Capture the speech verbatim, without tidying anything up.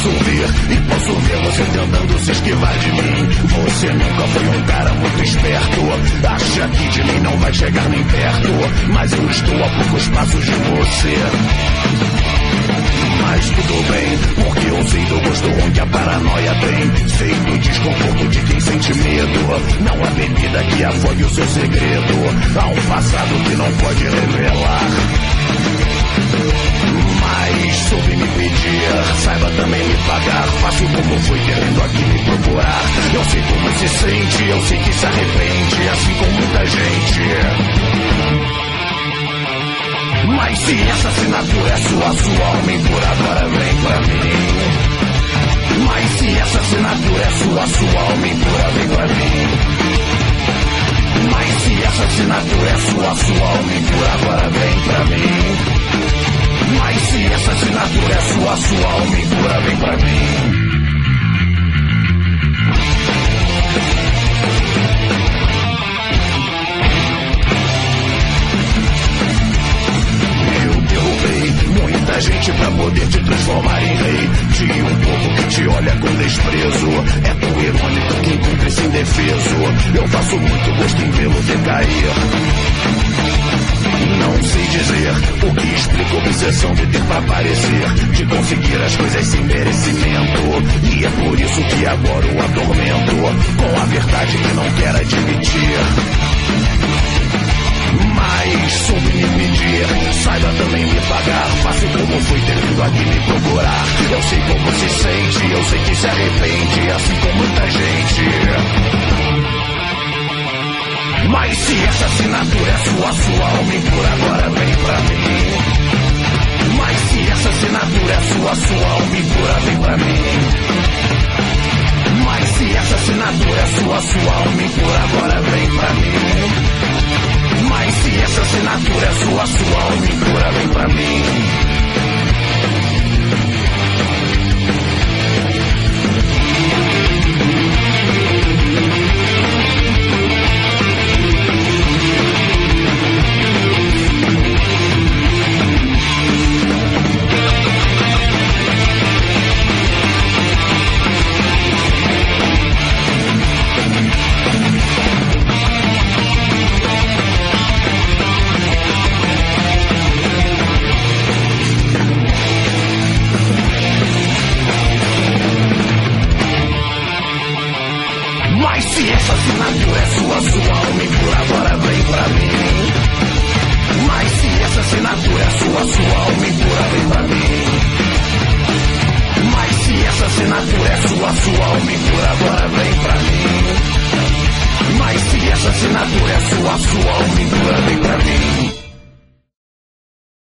posso ver, e posso ver você tentando se esquivar de mim. Você nunca foi um cara muito esperto, acha que de mim não vai chegar nem perto, mas eu estou a poucos passos de você. Mas tudo bem, porque eu sei do gosto ruim que a paranoia tem. Sei do desconforto de quem sente medo. Não há bebida que afogue o seu segredo. Há um passado que não pode revelar. Mas soube me pedir, saiba também me pagar. Faço como foi querendo aqui me procurar. Eu sei como se sente, eu sei que se arrepende, assim como muita gente. Mas se essa assinatura é sua, sua alma impura agora vem pra mim. Mas se essa assinatura é sua, sua alma impura vem pra mim. Mas se essa assinatura é sua, sua alma impura agora vem pra mim. Mas se essa assinatura é sua, sua alma impura vem pra mim. Muita gente pra poder te transformar em rei de um povo que te olha com desprezo. É tão irônico que encontre-se indefeso. Eu faço muito gosto em vê-lo decair. Não sei dizer o que explica a obsessão de ter pra aparecer, de conseguir as coisas sem merecimento. E é por isso que agora o atormento com a verdade que não quer admitir. Mas soube me pedir, saiba também me pagar. Faço como fui ter vindo aqui me procurar. Eu sei como se sente, eu sei que se arrepende, assim como muita gente. Mas se essa assinatura é sua, sua alma impura agora vem pra mim. Mas se essa assinatura é sua, sua alma impura vem pra mim. Mas se essa assinatura é sua, sua alma impura agora vem pra mim. Mas se essa assinatura é sua, sua alma impura vem pra mim. Assinatura é sua, sua alma impura.